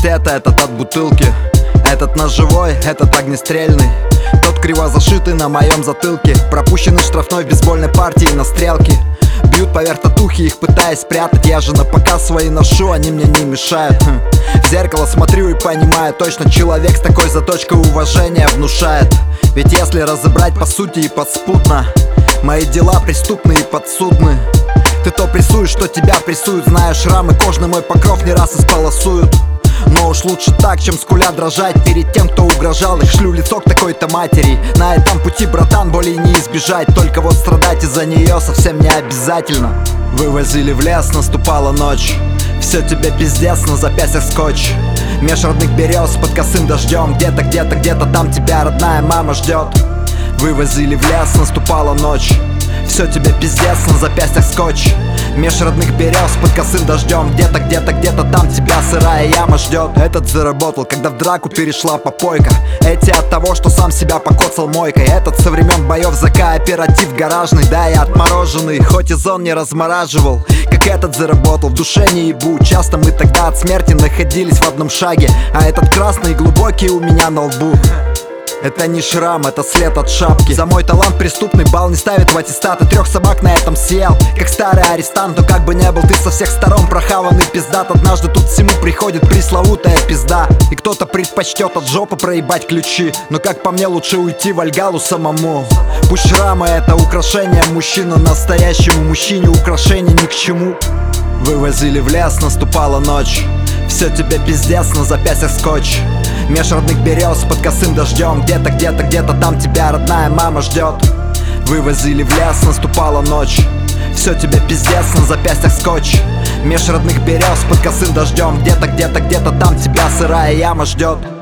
где-то, этот от бутылки, этот ножевой, этот огнестрельный, тот криво зашитый на моем затылке, пропущенный штрафной в бейсбольной партии на стрелке. Бьют поверх татухи, их пытаясь спрятать. Я же на показ свои ношу, они мне не мешают. В зеркало смотрю и понимаю точно, человек с такой заточкой уважения внушает. Ведь если разобрать по сути и подспутно, мои дела преступны и подсудны. Ты то прессуешь, что тебя прессуют, зная шрамы, кожный мой покров не раз исполосуют. Но уж лучше так, чем скуля дрожать перед тем, кто угрожал. Их шлю лицо к такой-то матери. На этом пути, братан, боли не избежать. Только вот страдать из-за нее совсем не обязательно. Вывозили в лес, наступала ночь. Все тебе пиздец, на запястьях скотч. Меж родных берез под косым дождем. Где-то там тебя родная мама ждет. Вывозили в лес, наступала ночь. Все тебе пиздец, на запястьях скотч. Меж родных берез под косым дождем. Где-то там тебя сырая яма ждет. Этот заработал, когда в драку перешла попойка. Эти от того, что сам себя покоцал мойкой. Этот со времен боев за кооператив гаражный. Да, я отмороженный, хоть и зон не размораживал. Как этот заработал, в душе не ебу. Часто мы тогда от смерти находились в одном шаге. А этот красный глубокий у меня на лбу. Это не шрам, это след от шапки. За мой талант преступный балл не ставит в аттестат. И 3 собак на этом съел, как старый арестант. Но как бы не был ты со всех сторон прохаванный пиздат, однажды тут всему приходит пресловутая пизда. И кто-то предпочтет от жопы проебать ключи, но как по мне лучше уйти в Альгалу самому. Пусть шрамы это украшение мужчина, настоящему мужчине украшение ни к чему. Вывозили в лес, наступала ночь. Все тебе пиздец, на запястьях скотч. Меж родных берез под косым дождем. Где-то там тебя родная мама ждет. Вывозили в лес, наступала ночь. Все тебе пиздец, на запястьях скотч. Меж родных берез под косым дождем. Где-то там тебя сырая яма ждет.